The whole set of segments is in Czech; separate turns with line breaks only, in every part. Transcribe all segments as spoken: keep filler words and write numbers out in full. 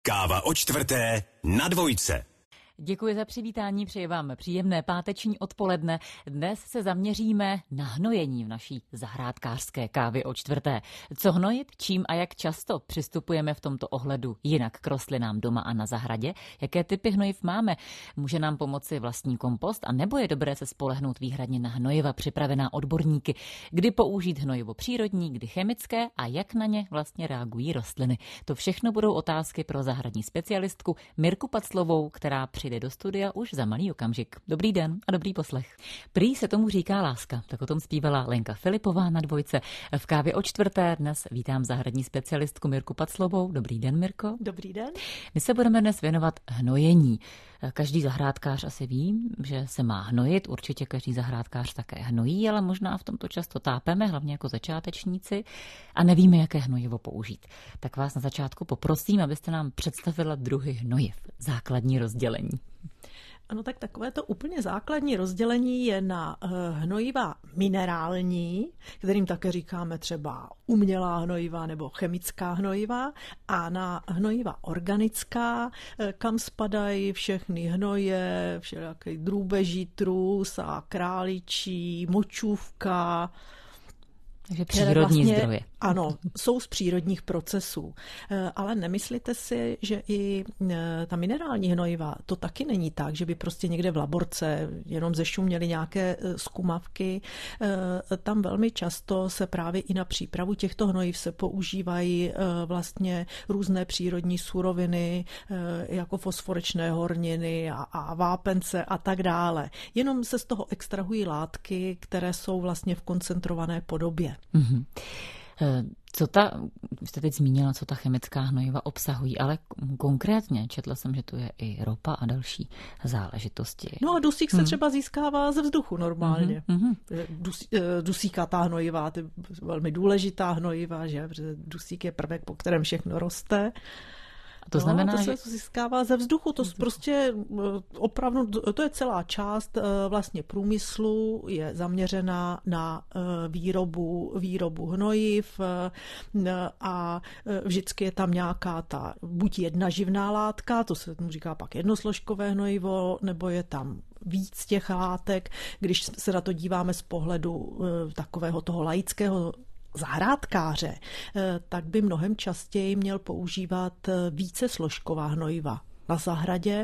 Káva o čtvrté na dvojce.
Děkuji za přivítání, přeji vám příjemné páteční odpoledne. Dnes se zaměříme na hnojení v naší zahrádkářské kávě o čtvrté. Co hnojit, čím a jak často přistupujeme v tomto ohledu jinak k rostlinám doma a na zahradě? Jaké typy hnojiv máme? Může nám pomoci vlastní kompost a nebo je dobré se spolehnout výhradně na hnojiva připravená odborníky? Kdy použít hnojivo přírodní, kdy chemické a jak na ně vlastně reagují rostliny? To všechno budou otázky pro zahradní specialistku Mirku Paclovou, která přijde do studia už za malý okamžik. Dobrý den a dobrý poslech. Prý se tomu říká láska, tak o tom zpívala Lenka Filipová na dvojce. V kávě o čtvrté dnes vítám zahradní specialistku Mirku Paclovou. Dobrý den, Mirko.
Dobrý den.
My se budeme dnes věnovat hnojení. Každý zahrádkář asi ví, že se má hnojit, určitě každý zahrádkář také hnojí, ale možná v tomto často tápeme, hlavně jako začátečníci, a nevíme, jaké hnojivo použít. Tak vás na začátku poprosím, abyste nám představila druhy hnojiv, základní rozdělení.
Ano, tak takové to úplně základní rozdělení je na hnojiva minerální, kterým také říkáme třeba umělá hnojiva nebo chemická hnojiva, a na hnojiva organická, kam spadají všechny hnoje, všelijaký drůbeží trus a králičí, močůvka.
Takže přírodní vlastně, zdroje.
Ano, jsou z přírodních procesů. Ale nemyslíte si, že i ta minerální hnojiva, to taky není tak, že by prostě někde v laborce jenom zešuměly nějaké zkumavky. Tam velmi často se právě i na přípravu těchto hnojiv se používají vlastně různé přírodní suroviny, jako fosforečné horniny a, a vápence a tak dále. Jenom se z toho extrahují látky, které jsou vlastně v koncentrované podobě.
Mm-hmm. Co ta, jste teď zmínila, co ta chemická hnojiva obsahují, ale konkrétně četla jsem, že tu je i ropa a další záležitosti.
No a dusík se hmm. třeba získává ze vzduchu normálně. Hmm. Dus, dusíkatá hnojiva, to je velmi důležitá hnojiva, že? Protože dusík je prvek, po kterém všechno roste.
A to znamená,
no, to
že
se získává ze vzduchu, to prostě opravdu, to je celá část vlastně průmyslu, je zaměřená na výrobu, výrobu hnojiv a vždycky je tam nějaká ta, buď jedna živná látka, to se tomu říká pak jednosložkové hnojivo, nebo je tam víc těch látek, když se na to díváme z pohledu takového toho laického zahrádkáře, tak by mnohem častěji měl používat více složková hnojiva na zahradě,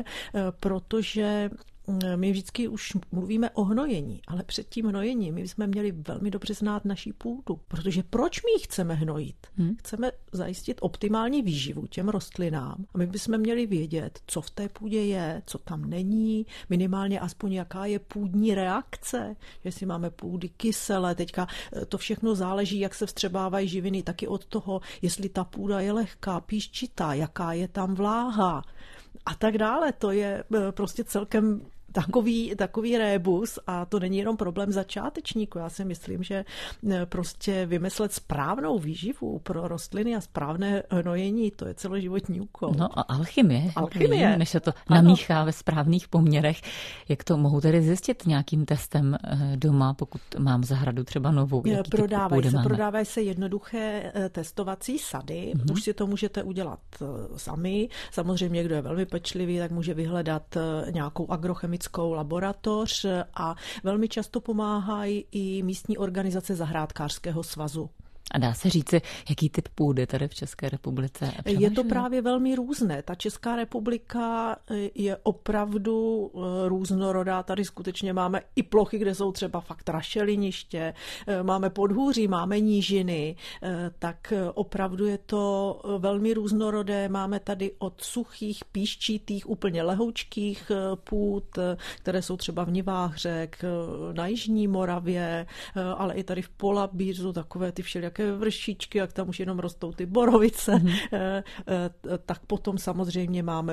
protože my vždycky už mluvíme o hnojení, ale před tím hnojením my jsme měli velmi dobře znát naší půdu, protože proč my ji chceme hnojit? Hmm. Chceme zajistit optimální výživu těm rostlinám a my bychom měli vědět, co v té půdě je, co tam není, minimálně aspoň jaká je půdní reakce, jestli máme půdy kyselé, teďka to všechno záleží, jak se vstřebávají živiny, taky od toho, jestli ta půda je lehká, písčitá, jaká je tam vláha a tak dále. To je prostě celkem Takový, takový rébus a to není jenom problém začátečníku. Já si myslím, že prostě vymyslet správnou výživu pro rostliny a správné hnojení, to je celoživotní úkol.
No a alchymie,
alchymie.
než se to namíchá ve správných poměrech. Jak to mohu tedy zjistit nějakým testem doma, pokud mám zahradu třeba novou?
Prodávají se, prodávají se jednoduché testovací sady. Mm-hmm. Už si to můžete udělat sami. Samozřejmě, kdo je velmi pečlivý, tak může vyhledat nějakou agrochemickou laboratoř a velmi často pomáhají i místní organizace zahrádkářského svazu.
A dá se říci, jaký typ půdy tady v České republice převažuje?
Je to právě velmi různé. Ta Česká republika je opravdu různorodá. Tady skutečně máme i plochy, kde jsou třeba fakt rašeliniště, máme podhůří, máme nížiny, tak opravdu je to velmi různorodé. Máme tady od suchých, písčitých, úplně lehoučkých půd, které jsou třeba v nivách řek, na jižní Moravě, ale i tady v Polabí jsou takové ty všelijaké vršičky, jak tam už jenom rostou ty borovice, mm-hmm. tak potom samozřejmě máme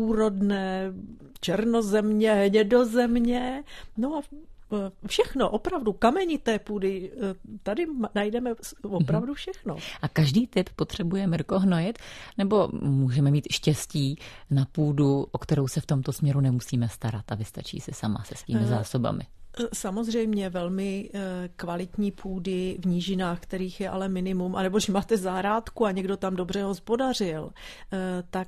úrodné černozemě, hnědozemě, no a všechno, opravdu kamenité půdy, tady najdeme opravdu všechno.
A každý typ potřebuje, Mirko, hnojit, nebo můžeme mít štěstí na půdu, o kterou se v tomto směru nemusíme starat a vystačí si sama se svými zásobami?
Samozřejmě velmi kvalitní půdy v nížinách, kterých je ale minimum, anebo když máte zahrádku a někdo tam dobře hospodařil, tak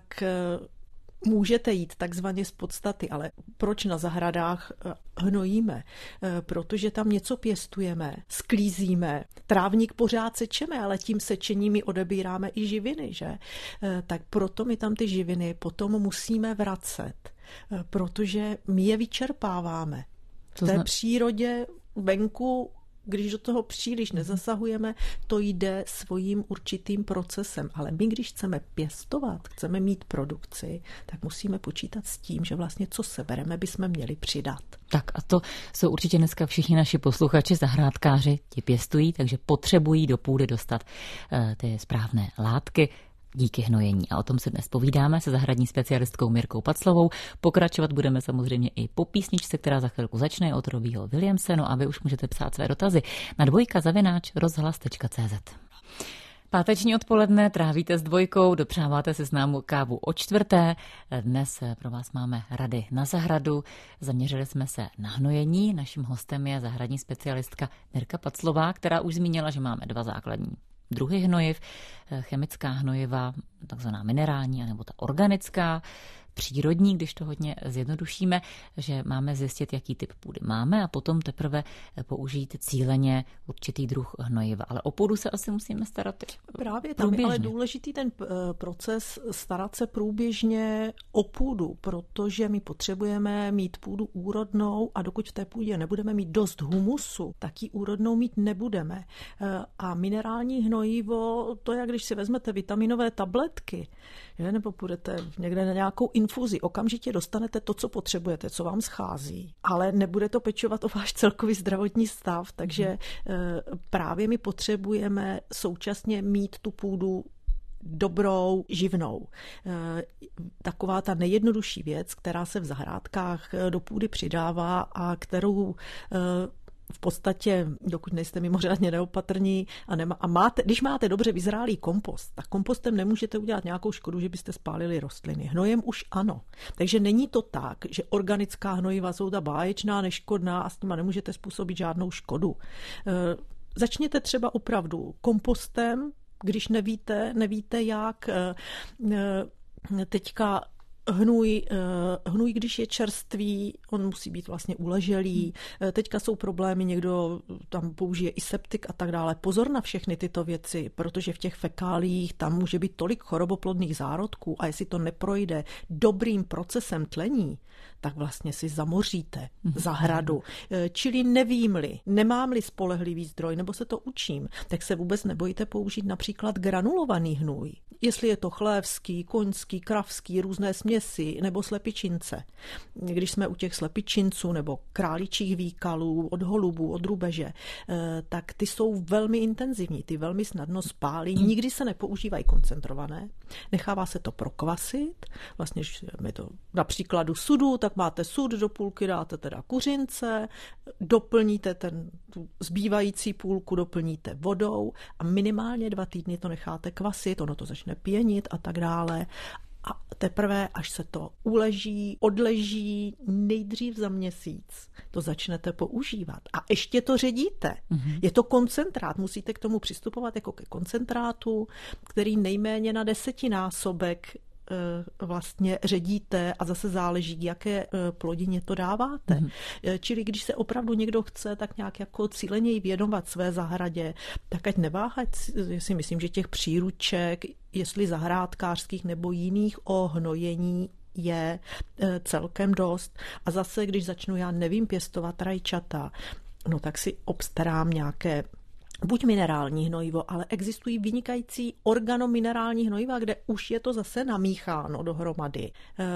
můžete jít takzvaně z podstaty, ale proč na zahradách hnojíme? Protože tam něco pěstujeme, sklízíme, trávník pořád sečeme, ale tím sečením my odebíráme i živiny, že? Tak proto my tam ty živiny potom musíme vracet, protože my je vyčerpáváme. V té přírodě venku, když do toho příliš nezasahujeme, to jde svým určitým procesem. Ale my, když chceme pěstovat, chceme mít produkci, tak musíme počítat s tím, že vlastně co sebereme, bychom měli přidat.
Tak a to jsou určitě dneska všichni naši posluchači, zahrádkáři, ti pěstují, takže potřebují do půdy dostat uh, ty správné látky díky hnojení. A o tom se dnes povídáme se zahradní specialistkou Mirkou Paclovou. Pokračovat budeme samozřejmě i po písničce, která za chvilku začne od Robbieho Williamse, no a vy už můžete psát své dotazy na dvojka zavináč rozhlas tečka cé zet. Páteční odpoledne trávíte s dvojkou, dopřáváte si s námi kávu o čtvrté. Dnes pro vás máme rady na zahradu. Zaměřili jsme se na hnojení. Naším hostem je zahradní specialistka Mirka Paclová, která už zmínila, že máme dva základní druhy hnojiv, chemická hnojiva, takzvaná minerální, anebo ta organická, přírodní, když to hodně zjednodušíme, že máme zjistit, jaký typ půdy máme a potom teprve použít cíleně určitý druh hnojiva. Ale o půdu se asi musíme starat
Právě tam průběžně. Je ale důležitý ten proces starat se průběžně o půdu, protože my potřebujeme mít půdu úrodnou a dokud v té půdě nebudeme mít dost humusu, tak ji úrodnou mít nebudeme. A minerální hnojivo, to je, když si vezmete vitaminové tabletky, že? Nebo půjdete někde na nějakou infuzi, okamžitě dostanete to, co potřebujete, co vám schází, ale nebude to pečovat o váš celkový zdravotní stav, takže hmm. právě my potřebujeme současně mít tu půdu dobrou, živnou. Taková ta nejjednodušší věc, která se v zahrádkách do půdy přidává a kterou v podstatě, dokud nejste mimořádně neopatrní a, nema, a máte, když máte dobře vyzrálý kompost, tak kompostem nemůžete udělat nějakou škodu, že byste spálili rostliny. Hnojem už ano. Takže není to tak, že organická hnojiva jsou ta báječná, neškodná a s nima nemůžete způsobit žádnou škodu. E, začněte třeba opravdu kompostem, když nevíte, nevíte jak. E, e, teďka Hnůj, hnůj, když je čerstvý, on musí být vlastně uleželý. Teďka jsou problémy, někdo tam použije i septik a tak dále. Pozor na všechny tyto věci, protože v těch fekálích tam může být tolik choroboplodných zárodků a jestli to neprojde dobrým procesem tlení, tak vlastně si zamoříte zahradu. Čili nevím-li, nemám-li spolehlivý zdroj, nebo se to učím, tak se vůbec nebojte použít například granulovaný hnůj. Jestli je to chlévský, koňský, kravský, různé směsi nebo slepičince. Když jsme u těch slepičinců nebo králičích výkalů, od holubů, od drůbeže, tak ty jsou velmi intenzivní, ty velmi snadno spálí. Nikdy se nepoužívají koncentrované. Nechává se to prokvasit. Vlastně, je to na příkladu sudu, tak máte sud, do půlky dáte teda kuřince, doplníte ten, tu zbývající půlku, doplníte vodou a minimálně dva týdny to necháte kvasit, ono to začne pěnit a tak dále. A teprve, až se to uleží, odleží, nejdřív za měsíc, to začnete používat. A ještě to ředíte. Mm-hmm. Je to koncentrát. Musíte k tomu přistupovat jako ke koncentrátu, který nejméně na desetinásobek vlastně ředíte a zase záleží, jaké plodině to dáváte. Mm. Čili když se opravdu někdo chce tak nějak jako cíleněji věnovat své zahradě, tak ať neváhá, si myslím, že těch příruček, jestli zahrádkářských nebo jiných o hnojení je celkem dost. A zase, když začnu, já nevím, pěstovat rajčata, no tak si obstarám nějaké buď minerální hnojivo, ale existují vynikající organominerální hnojiva, kde už je to zase namícháno dohromady.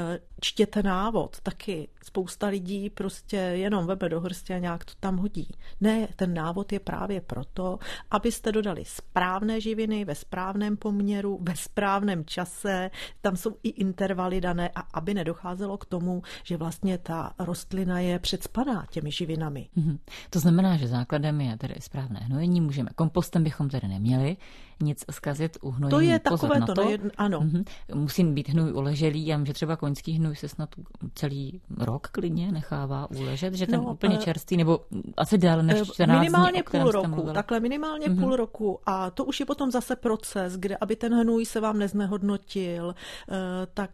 Čtěte návod, taky spousta lidí prostě jenom vebe do hrstě a nějak to tam hodí. Ne, ten návod je právě proto, abyste dodali správné živiny ve správném poměru, ve správném čase, tam jsou i intervaly dané a aby nedocházelo k tomu, že vlastně ta rostlina je předspaná těmi živinami.
Mm-hmm. To znamená, že základem je tedy správné hnojení. Můžeme, kompostem bychom tedy neměli nic zkazit u hnojení.
To je
Pozor
takové
na
to,
to.
Je, ano.
Mm-hmm. Musím být hnůj uleželý, já vím, že třeba koňský hnůj se snad celý rok klidně nechává uležet, že ten
no,
úplně čerstvý, nebo asi déle než čtrnáct
minimálně
dní,
půl roku, takhle minimálně mm-hmm. půl roku a to už je potom zase proces, kde aby ten hnůj se vám neznehodnotil, tak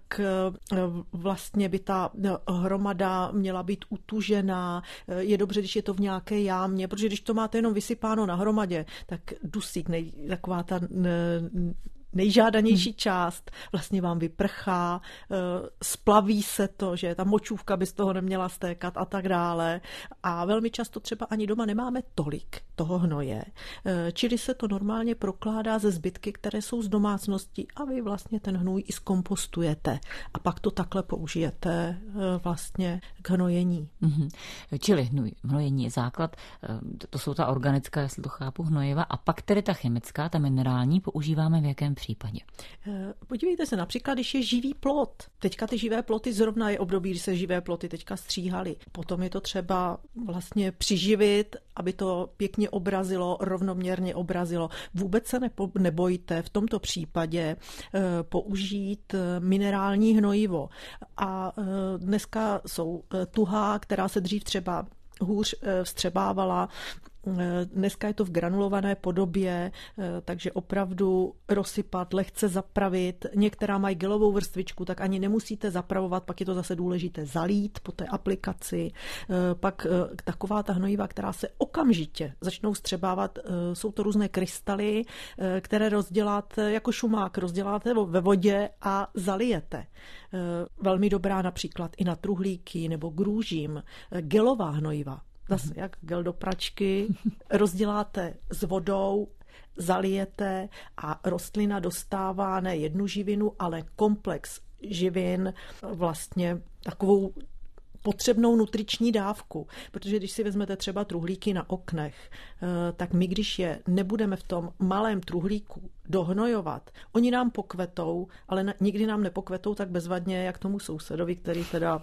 vlastně by ta hromada měla být utužená. Je dobře, když je to v nějaké jámě, protože když to máte jenom vysypáno na hromadě, tak dusík, nej, taková ta nejžádanější část vlastně vám vyprchá, splaví se to, že ta močůvka by z toho neměla stékat a tak dále. A velmi často třeba ani doma nemáme tolik toho hnoje. Čili se to normálně prokládá ze zbytky, které jsou z domácnosti a vy vlastně ten hnůj i zkompostujete. A pak to takhle použijete vlastně k hnojení.
Mm-hmm. Čili hnoj, hnojení je základ, to jsou ta organická, jestli to chápu, hnojiva, a pak tedy ta chemická, ta minerální, používáme v jakém případě?
Podívejte se, například, když je živý plot. Teďka ty živé ploty, zrovna je období, kdy se živé ploty teďka stříhaly. Potom je to třeba vlastně přiživit, aby to pěkně obrazilo, rovnoměrně obrazilo. Vůbec se nepo, nebojte v tomto případě použít minerální hnojivo. A dneska jsou tuhá, která se dřív třeba hůř vstřebávala. Dneska je to v granulované podobě, takže opravdu rozsypat, lehce zapravit. Některá mají gelovou vrstvičku, tak ani nemusíte zapravovat, pak je to zase důležité zalít po té aplikaci. Pak taková ta hnojiva, která se okamžitě začnou vstřebávat, jsou to různé krystaly, které rozděláte jako šumák, rozděláte ve vodě a zalijete. Velmi dobrá například i na truhlíky nebo k růžím. Gelová hnojiva. Zase jak gel do pračky, rozděláte s vodou, zalijete a rostlina dostává ne jednu živinu, ale komplex živin, vlastně takovou potřebnou nutriční dávku, protože když si vezmete třeba truhlíky na oknech, tak my, když je nebudeme v tom malém truhlíku dohnojovat, oni nám pokvetou, ale nikdy nám nepokvetou tak bezvadně, jak tomu sousedovi, který teda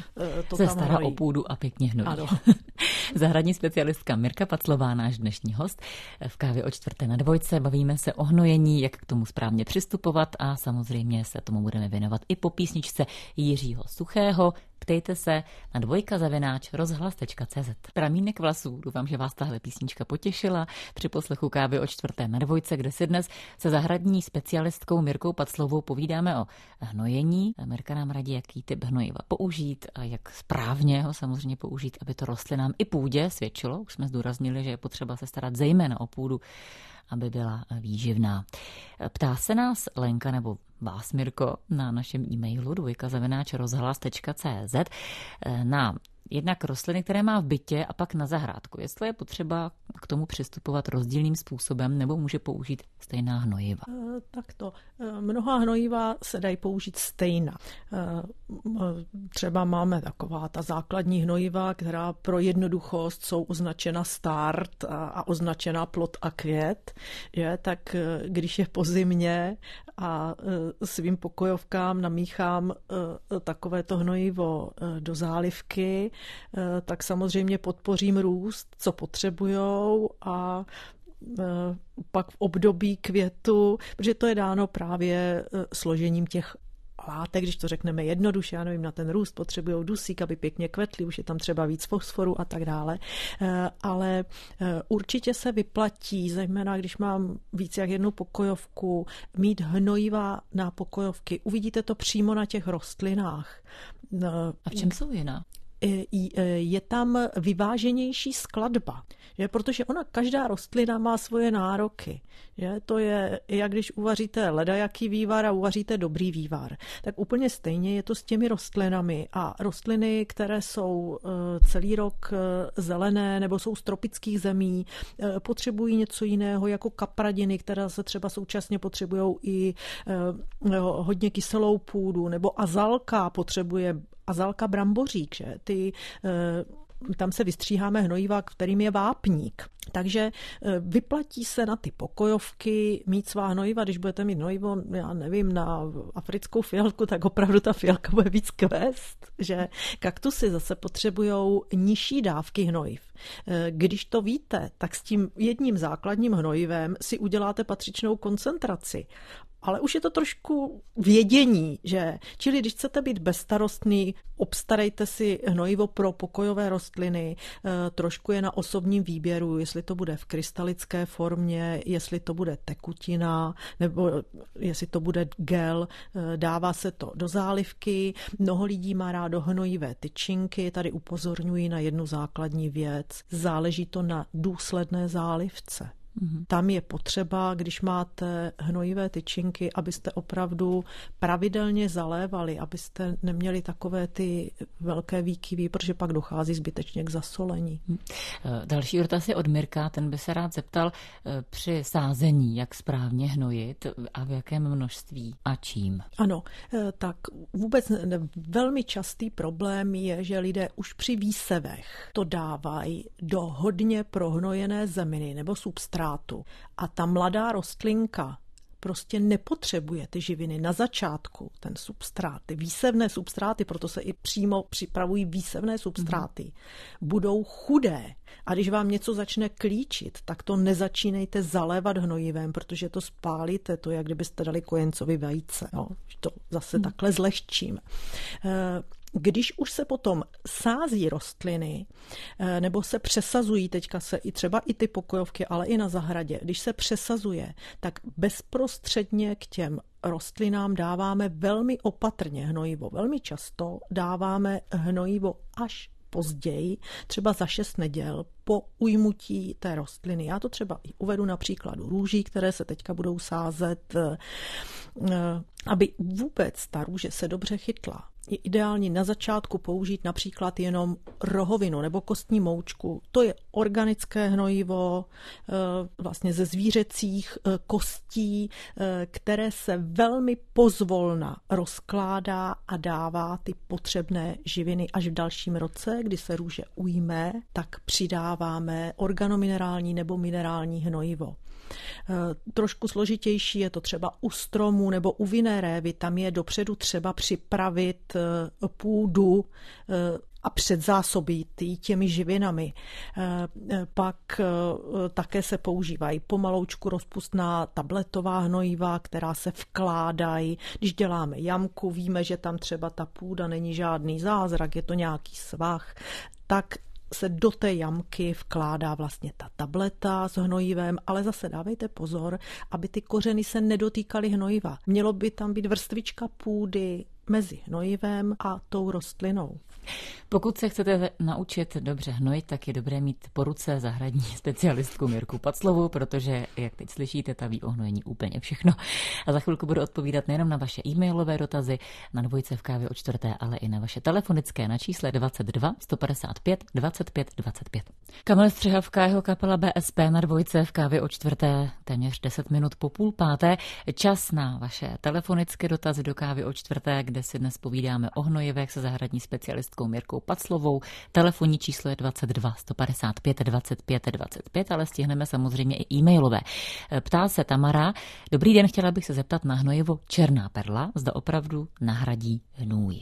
to
se
tam
stará
hnojí.
o půdu a pěkně hnojí.
Ano.
Zahradní specialistka Mirka Paclová, náš dnešní host. V Kávě o čtvrté na dvojce bavíme se o hnojení, jak k tomu správně přistupovat a samozřejmě se tomu budeme věnovat i po písničce Jiřího Suchého. Ptejte se na dvojka zavináč rozhlas tečka cé zet. Pramínek vlasů. Doufám, že vás tahle písnička potěšila při poslechu Kávy o čtvrté na dvojce, kde si dnes se zahradní specialistkou Mirkou Paclovou povídáme o hnojení. Mirka nám radí, jaký typ hnojiva použít a jak správně ho samozřejmě použít, aby to rostlinám i půdě svědčilo. Už jsme zdůraznili, že je potřeba se starat zejména o půdu, aby byla výživná. Ptá se nás Lenka nebo vás, Mirko, na našem e-mailu dvojka zavináč rozhlas tečka cé zet na jednak rostliny, které má v bytě a pak na zahrádku. Jestli je potřeba k tomu přistupovat rozdílným způsobem nebo může použít stejná hnojiva?
Tak to. Mnoha hnojiva se dají použít stejná. Třeba máme taková ta základní hnojiva, která pro jednoduchost jsou označena start a označena plot a květ. Je, tak když je po zimě a svým pokojovkám namíchám takovéto hnojivo do zálivky, tak samozřejmě podpořím růst, co potřebujou a pak v období květu, protože to je dáno právě složením těch látek, když to řekneme jednoduše, já nevím, na ten růst potřebují dusík, aby pěkně kvetly, už je tam třeba víc fosforu a tak dále, ale určitě se vyplatí, zejména když mám víc jak jednu pokojovku, mít hnojiva na pokojovky. Uvidíte to přímo na těch rostlinách.
A v čem jsou jiná?
Je tam vyváženější skladba, že? Protože ona, každá rostlina má svoje nároky. Že? To je, jak když uvaříte ledajaký vývar a uvaříte dobrý vývar. Tak úplně stejně je to s těmi rostlinami. A rostliny, které jsou celý rok zelené nebo jsou z tropických zemí, potřebují něco jiného, jako kapradiny, které se třeba současně potřebují i hodně kyselou půdu, nebo azalka potřebuje azalka brambořík, že? Ty tam se vystříháme hnojiva, kterým je vápník. Takže vyplatí se na ty pokojovky mít svá hnojiva, když budete mít hnojivo, já nevím, na africkou fialku, tak opravdu ta fialka bude víc kvést, že kaktusy zase potřebujou nižší dávky hnojiv. Když to víte, tak s tím jedním základním hnojivem si uděláte patřičnou koncentraci. Ale už je to trošku vědění, že čili když chcete být bezstarostný, obstarejte si hnojivo pro pokojové rostliny, trošku je na osobním výběru, jestli to bude v krystalické formě, jestli to bude tekutina, nebo jestli to bude gel, dává se to do zálivky. Mnoho lidí má rádo hnojivé tyčinky, tady upozorňuji na jednu základní věc, záleží to na důsledné zálivce. Tam je potřeba, když máte hnojivé tyčinky, abyste opravdu pravidelně zalévali, abyste neměli takové ty velké výkyvy, protože pak dochází zbytečně k zasolení.
Další dotaz je od Mirka, ten by se rád zeptal při sázení, jak správně hnojit a v jakém množství a čím.
Ano, tak vůbec velmi častý problém je, že lidé už při výsevech to dávají do hodně prohnojené zeminy nebo substrátu. A ta mladá rostlinka prostě nepotřebuje ty živiny na začátku, ten substrát, ty výsevné substráty, proto se i přímo připravují výsevné substráty, mm. budou chudé. A když vám něco začne klíčit, tak to nezačínejte zalévat hnojivem, protože to spálíte, to je, jak kdybyste dali kojencovi vejce. No, to zase mm. takhle zlehčím. Když už se potom sází rostliny, nebo se přesazují, teďka se i třeba i ty pokojovky, ale i na zahradě, když se přesazuje, tak bezprostředně k těm rostlinám dáváme velmi opatrně hnojivo. Velmi často dáváme hnojivo až později, třeba za šest neděl po ujmutí té rostliny. Já to třeba i uvedu na příkladu růží, které se teďka budou sázet, aby vůbec ta růže se dobře chytla. Je ideální na začátku použít například jenom rohovinu nebo kostní moučku. To je organické hnojivo vlastně ze zvířecích kostí, které se velmi pozvolna rozkládá a dává ty potřebné živiny až v dalším roce, kdy se růže ujme, tak přidáváme organominerální nebo minerální hnojivo. Trošku složitější je to třeba u stromů nebo u vinné révy, tam je dopředu třeba připravit půdu a předzásobit těmi živinami. Pak také se používají pomaloučku rozpustná tabletová hnojiva, která se vkládají. Když děláme jamku, víme, že tam třeba ta půda není žádný zázrak, je to nějaký svah, tak se do té jamky vkládá vlastně ta tableta s hnojivem, ale zase dávejte pozor, aby ty kořeny se nedotýkaly hnojiva. Mělo by tam být vrstvička půdy mezi hnojivem a tou rostlinou.
Pokud se chcete naučit dobře hnojit, tak je dobré mít po ruce zahradní specialistku Mirku Paclovou, protože, jak teď slyšíte, ta ví o hnojení úplně všechno. A za chvilku budu odpovídat nejenom na vaše e-mailové dotazy na dvojce v kávě o čtvrté, ale i na vaše telefonické na čísle dvacet dva sto padesát pět dvacet pět dvacet pět. Kamil Střehavka, jeho kapela B S P na dvojce v kávě o čtvrté, téměř deset minut po půl páté. Čas na vaše telefonické dotazy do kávy o čtvrté, kde si dnes povídáme o hnojivech se zahradní specialistkou Mirkou Paclovou. Telefonní číslo je dvacet dva sto padesát pět dvacet pět dvacet pět, ale stihneme samozřejmě i e-mailové. Ptá se Tamara: dobrý den, chtěla bych se zeptat na hnojivo Černá perla, zda opravdu nahradí hnůj.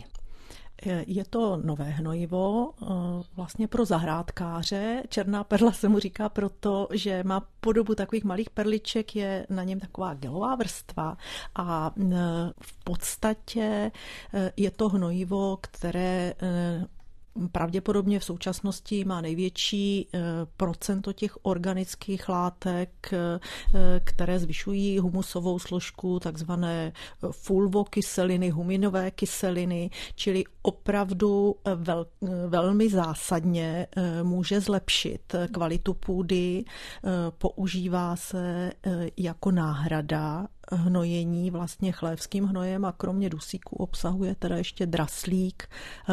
Je to nové hnojivo vlastně pro zahrádkáře. Černá perla se mu říká proto, že má podobu takových malých perliček, je na něm taková gelová vrstva a v podstatě je to hnojivo, které pravděpodobně v současnosti má největší procento těch organických látek, které zvyšují humusovou složku, takzvané fulvokyseliny, huminové kyseliny, čili opravdu vel, velmi zásadně může zlepšit kvalitu půdy. Používá se jako náhrada hnojení vlastně chlévským hnojem a kromě dusíku obsahuje teda ještě draslík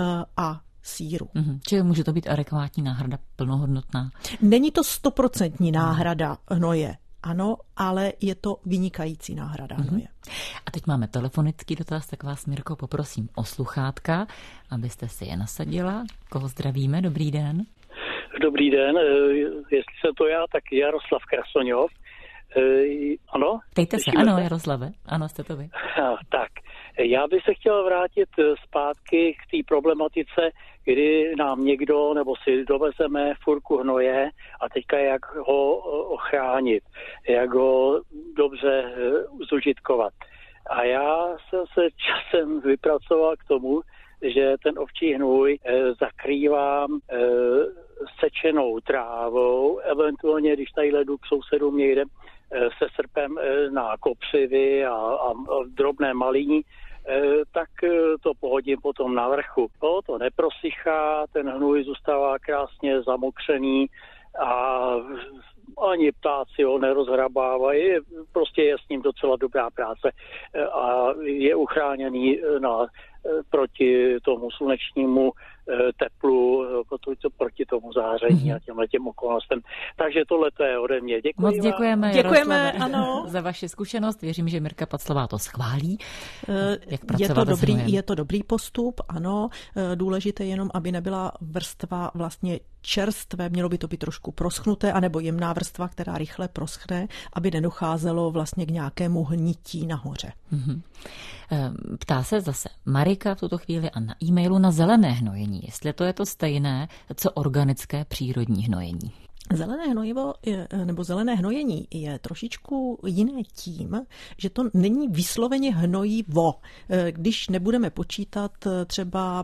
a síru.
Mm-hmm. Čili může to být adekvátní náhrada, plnohodnotná?
Není to stoprocentní náhrada hnoje, ano, ale je to vynikající náhrada hnoje.
A teď máme telefonický dotaz, tak vás, Mirko, poprosím o sluchátka, abyste si je nasadila. Koho zdravíme? Dobrý den.
Dobrý den, jestli jsem to já, tak Jaroslav Krasoňov. Ano?
Ptejte se, ano, Jaroslave, ano, jste to vy.
Tak, já bych se chtěl vrátit zpátky k té problematice, kdy nám někdo, nebo si dovezeme furku hnoje a teďka jak ho ochránit, jak ho dobře zužitkovat. A já jsem se časem vypracoval k tomu, že ten ovčí hnůj zakrývám sečenou trávou, eventuálně, když tady ledu k sousedům někde se srpem na kopřivy a, a drobné malíní, tak to pohodím potom na vrchu. No, to neprosychá, ten hnůj zůstává krásně zamokřený a ani ptáci ho nerozhrabávají, prostě je s ním docela dobrá práce a je uchráněný na, proti tomu slunečnímu teplu, proti tomu záření a těmhle těm okolnostem. Takže tohle to je ode mě. Děkuji.
Moc děkujeme,
děkujeme ano.
za vaši zkušenost. Věřím, že Mirka Paclová to schválí. Jak
je, to dobrý, je to dobrý postup, ano. Důležité jenom, aby nebyla vrstva vlastně čerstvé, mělo by to být trošku proschnuté, anebo jemná vrstva, která rychle proschne, aby nedocházelo vlastně k nějakému hnití nahoře.
Mm-hmm. Ptá se zase Marika v tuto chvíli a na e-mailu na zelené hnojení, jestli to je to stejné, co organické přírodní hnojení.
Zelené hnojivo je, nebo zelené hnojení je trošičku jiné tím, že to není vysloveně hnojivo. Když nebudeme počítat třeba,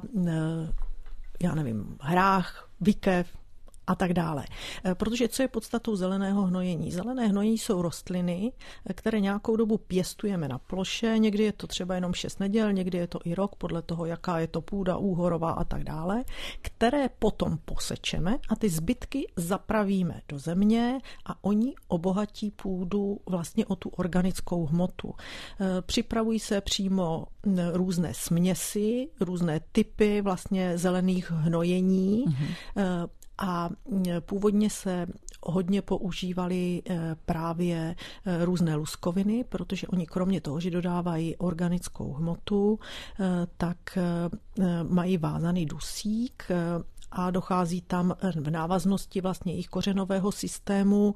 já nevím, hrách, vykev a tak dále. Protože co je podstatou zeleného hnojení? Zelené hnojení jsou rostliny, které nějakou dobu pěstujeme na ploše, někdy je to třeba jenom šest neděl, někdy je to i rok, podle toho, jaká je to půda, úhorová a tak dále, které potom posečeme a ty zbytky zapravíme do země a oni obohatí půdu vlastně o tu organickou hmotu. Připravují se přímo různé směsi, různé typy vlastně zelených hnojení, mm-hmm. A původně se hodně používaly právě různé luskoviny, protože oni kromě toho, že dodávají organickou hmotu, tak mají vázaný dusík a dochází tam v návaznosti vlastně jejich kořenového systému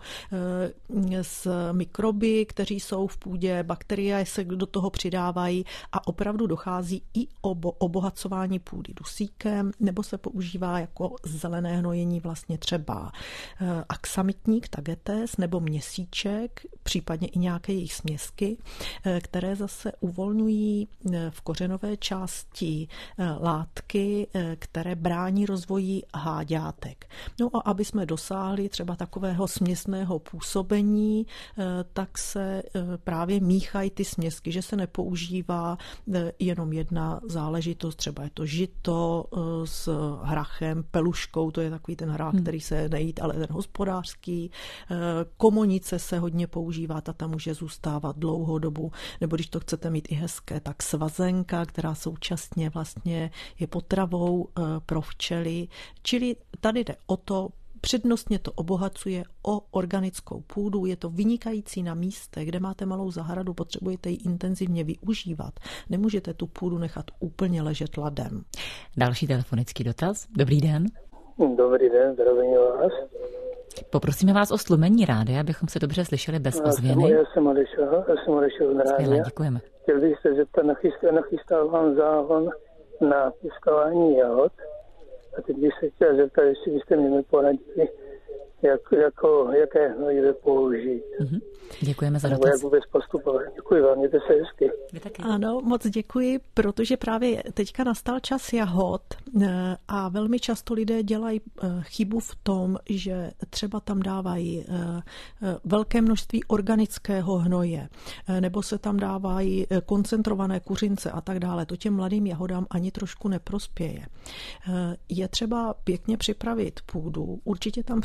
s mikroby, kteří jsou v půdě, bakterie se do toho přidávají a opravdu dochází i obo, obohacování půdy dusíkem, nebo se používá jako zelené hnojení vlastně třeba aksamitník, tagetes, nebo měsíček, případně i nějaké jejich směsky, které zase uvolňují v kořenové části látky, které brání rozvoji háďátek. No a aby jsme dosáhli třeba takového směsného působení, tak se právě míchají ty směsky, že se nepoužívá jenom jedna záležitost, třeba je to žito s hrachem, peluškou, to je takový ten hrách, který se nejít, ale ten hospodářský. Komonice se hodně používá, ta tam může zůstávat dlouhou dobu, nebo když to chcete mít i hezké, tak svazenka, která současně vlastně je potravou pro včely. Čili tady jde o to, přednostně to obohacuje o organickou půdu, je to vynikající na místech, kde máte malou zahradu, potřebujete ji intenzivně využívat. Nemůžete tu půdu nechat úplně ležet ladem. Další telefonický dotaz. Dobrý den.
Dobrý den, zdravím vás.
Poprosíme vás o slumení rádia, abychom se dobře slyšeli bez ozvěny.
Já jsem odešel, já jsem odešel z rádia.
Děkujeme.
Chtěl bych se zeptat, nachystal, nachystal vám záhon na pěstování jahod. A teď bych se chtěl zeptat, jestli byste mi poradili, jak, jako, jaké hnojivo použít.
Mm-hmm. Děkujeme za
dotaz.
Nebo
jak vůbec postupovat. Děkuji vám, mějte se hezky.
Ano, moc děkuji, protože právě teďka nastal čas jahod a velmi často lidé dělají chybu v tom, že třeba tam dávají velké množství organického hnoje, nebo se tam dávají koncentrované kuřince a tak dále. To těm mladým jahodám ani trošku neprospěje. Je třeba pěkně připravit půdu. Určitě tam přidejte ten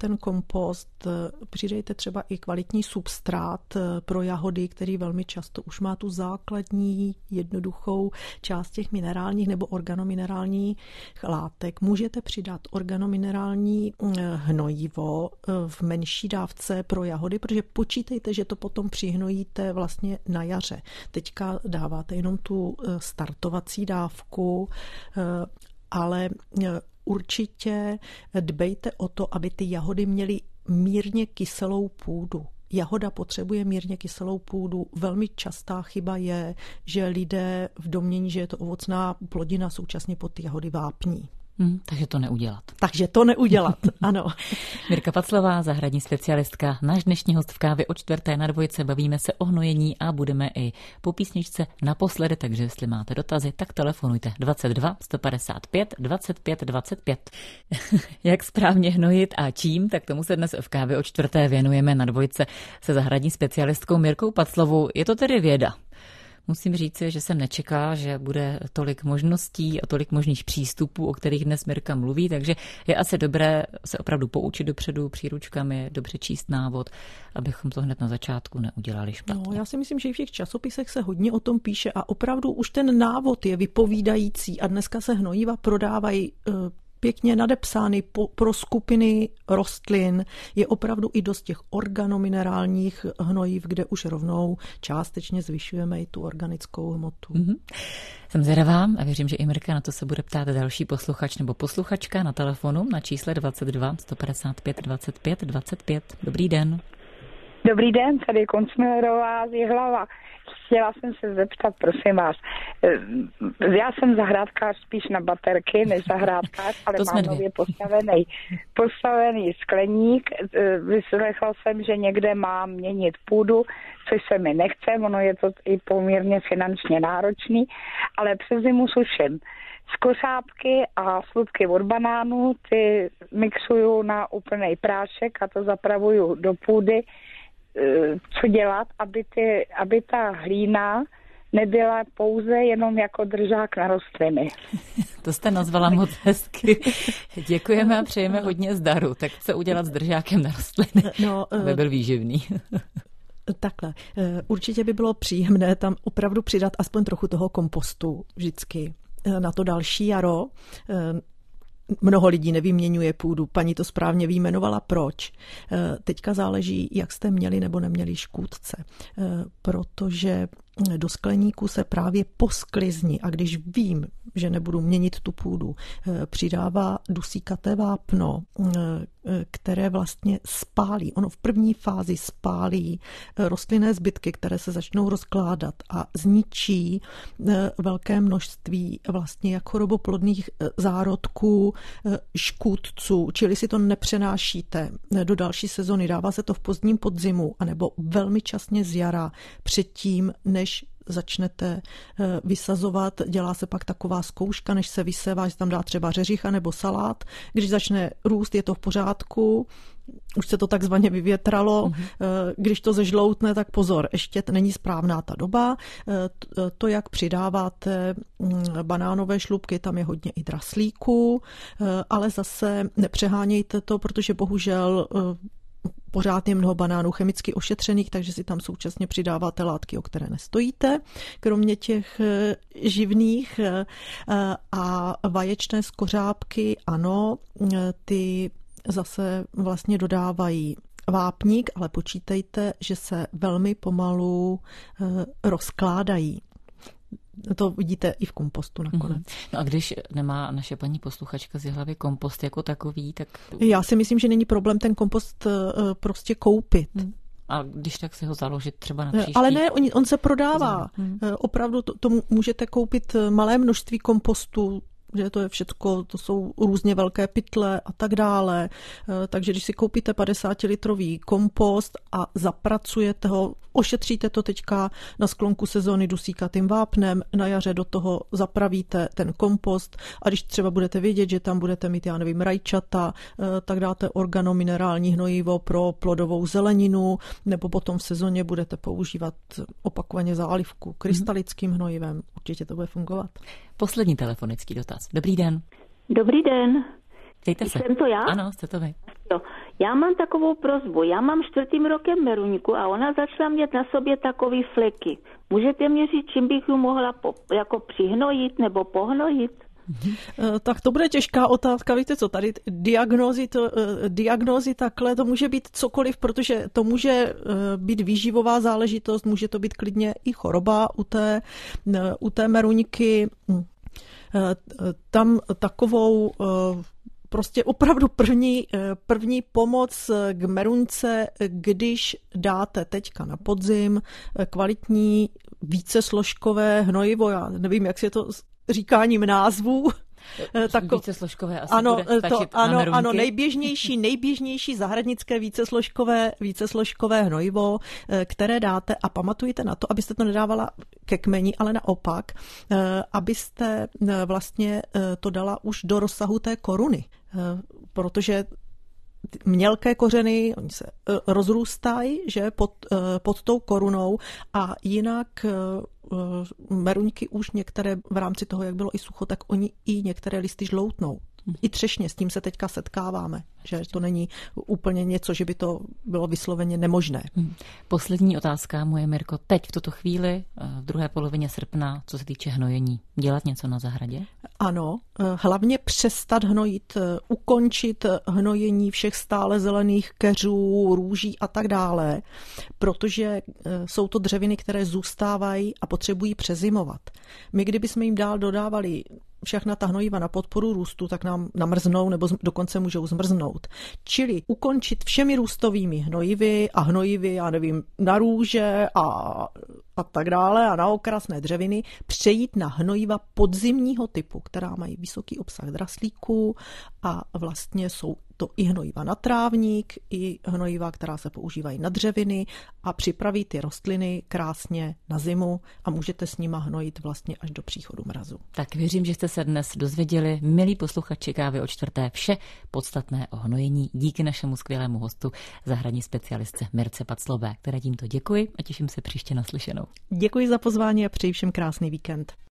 ten kompost, přidejte třeba i kvalitní substrát pro jahody, který velmi často už má tu základní jednoduchou část těch minerálních nebo organominerálních látek. Můžete přidat organominerální hnojivo v menší dávce pro jahody, protože počítejte, že to potom přihnojíte vlastně na jaře. Teďka dáváte jenom tu startovací dávku, ale určitě dbejte o to, aby ty jahody měly mírně kyselou půdu. Jahoda potřebuje mírně kyselou půdu. Velmi častá chyba je, že lidé v domnění, že je to ovocná plodina, současně pod ty jahody vápní.
Hmm, takže to neudělat.
Takže to neudělat, ano.
Mirka Paclová, zahradní specialistka, náš dnešní host v Kávě o čtvrté na dvojce. Bavíme se o hnojení a budeme i po písničce naposledy, takže jestli máte dotazy, tak telefonujte dvacet dva sto padesát pět dvacet pět dvacet pět. Jak správně hnojit a čím, tak tomu se dnes v Kávě o čtvrté věnujeme na dvojce se zahradní specialistkou Mirkou Paclovou. Je to tedy věda. Musím říci, že jsem nečekala, že bude tolik možností a tolik možných přístupů, o kterých dnes Mirka mluví, takže je asi dobré se opravdu poučit dopředu příručkami, dobře číst návod, abychom to hned na začátku neudělali špatně.
No, já si myslím, že i v těch časopisech se hodně o tom píše a opravdu už ten návod je vypovídající a dneska se hnojiva prodávají pěkně nadepsány po, pro skupiny rostlin. Je opravdu i dost těch organominerálních hnojiv, kde už rovnou částečně zvyšujeme i tu organickou hmotu.
Mm-hmm. Jsem zvědavá a věřím, že i Mirka na to se bude ptát další posluchač nebo posluchačka na telefonu na čísle dvacet dva sto padesát pět dvacet pět dvacet pět. Dobrý den.
Dobrý den, tady Koncmillerová z Jihlava. Chtěla jsem se zeptat, prosím vás, já jsem zahrádkář spíš na baterky, než zahrádkář, ale mám nově postavený, postavený skleník. Vyslechla jsem, že někde mám měnit půdu, což se mi nechce, ono je to i poměrně finančně náročný, ale přes zimu suším. Skořápky a slupky od banánů, ty mixuju na úplnej prášek a to zapravuju do půdy. Co dělat, aby, ty, aby ta hlína nebyla pouze jenom jako držák na rostliny.
To jste nazvala moc hezky. Děkujeme a přejeme hodně zdaru. Tak co udělat s držákem na rostliny, no, aby byl výživný?
Takhle. Určitě by bylo příjemné tam opravdu přidat aspoň trochu toho kompostu vždycky na to další jaro. Mnoho lidí nevyměňuje půdu. Paní to správně vyjmenovala. Proč? Teďka záleží, jak jste měli nebo neměli škůdce. Protože do skleníku se právě po sklizni, a když vím, že nebudu měnit tu půdu, přidává dusíkaté vápno, které vlastně spálí. Ono v první fázi spálí rostlinné zbytky, které se začnou rozkládat a zničí velké množství vlastně jak choroboplodných zárodků, škůdců, čili si to nepřenášíte do další sezony. Dává se to v pozdním podzimu, anebo velmi časně z jara, předtím, než začnete vysazovat. Dělá se pak taková zkouška, než se vysevá, že tam dá třeba řeřicha nebo salát. Když začne růst, je to v pořádku, už se to takzvaně vyvětralo. Mm-hmm. Když to zežloutne, tak pozor, ještě není správná ta doba. To, jak přidáváte banánové šlupky, tam je hodně i draslíků, ale zase nepřehánějte to, protože bohužel pořád je mnoho banánů chemicky ošetřených, takže si tam současně přidáváte látky, o které nestojíte. Kromě těch živných a vaječné skořápky, ano, ty zase vlastně dodávají vápník, ale počítejte, že se velmi pomalu rozkládají. To vidíte i v kompostu nakonec.
No a když nemá naše paní posluchačka z Jihlavy kompost jako takový, tak...
Já si myslím, že není problém ten kompost prostě koupit. Hmm.
A když tak si ho založit třeba na příští...
Ale ne, on, on se prodává. Hmm. Opravdu to, to můžete koupit malé množství kompostu, že to je všecko, to jsou různě velké pytle a tak dále. Takže když si koupíte padesátilitrový kompost a zapracujete ho, ošetříte to teďka na sklonku sezóny dusíkatým vápnem, na jaře do toho zapravíte ten kompost a když třeba budete vědět, že tam budete mít, já nevím, rajčata, tak dáte organominerální hnojivo pro plodovou zeleninu, nebo potom v sezóně budete používat opakovaně zálivku krystalickým hnojivem. Určitě to bude fungovat.
Poslední telefonický dotaz. Dobrý den.
Dobrý den.
Dejte se.
Jsem to já?
Ano, jste to vy.
Jo. Já mám takovou prosbu. Já mám čtvrtým rokem meruňku a ona začala mít na sobě takový fleky. Můžete mě říct, čím bych ji mohla po, jako přihnojit nebo pohnojit?
Tak to bude těžká otázka. Víte co, tady diagnózy, to, diagnózy takhle, to může být cokoliv, protože to může být výživová záležitost, může to být klidně i choroba u té, u té meruňky. Tam takovou prostě opravdu první, první pomoc k meruňce, když dáte teďka na podzim kvalitní vícesložkové hnojivo, já nevím, jak se to říkáním názvů.
Tako, vícesložkové asi
ano,
bude stačit
to, ano,
na meruňky.
Ano, nejběžnější, nejběžnější zahradnické vícesložkové, vícesložkové hnojivo, které dáte a pamatujte na to, abyste to nedávala ke kmeni, ale naopak, abyste vlastně to dala už do rozsahu té koruny, protože mělké kořeny, oni se rozrůstají, že pod, pod tou korunou a jinak meruňky už některé v rámci toho, jak bylo i sucho, tak oni i některé listy žloutnou. I třešně, s tím se teďka setkáváme, že to není úplně něco, že by to bylo vysloveně nemožné.
Poslední otázka moje, Mirko, teď v tuto chvíli, v druhé polovině srpna, co se týče hnojení, dělat něco na zahradě?
Ano, hlavně přestat hnojit, ukončit hnojení všech stále zelených keřů, růží a tak dále, protože jsou to dřeviny, které zůstávají a potřebují přezimovat. My kdybychom jim dál dodávali všechna ta hnojiva na podporu růstu, tak nám namrznou nebo dokonce můžou zmrznout. Čili ukončit všemi růstovými hnojivy a hnojivy, já nevím, na růže a, a tak dále a na okrasné dřeviny, přejít na hnojiva podzimního typu, která mají vysoký obsah draslíků a vlastně jsou to i hnojiva na trávník, i hnojiva, která se používají na dřeviny a připraví ty rostliny krásně na zimu a můžete s nima hnojit vlastně až do příchodu mrazu.
Tak věřím, že jste se dnes dozvěděli, milí posluchači Kávy o čtvrté, vše podstatné o hnojení díky našemu skvělému hostu, zahradní specialistce Mirce Paclové, které tímto děkuji a těším se příště naslyšenou.
Děkuji za pozvání a přeji všem krásný víkend.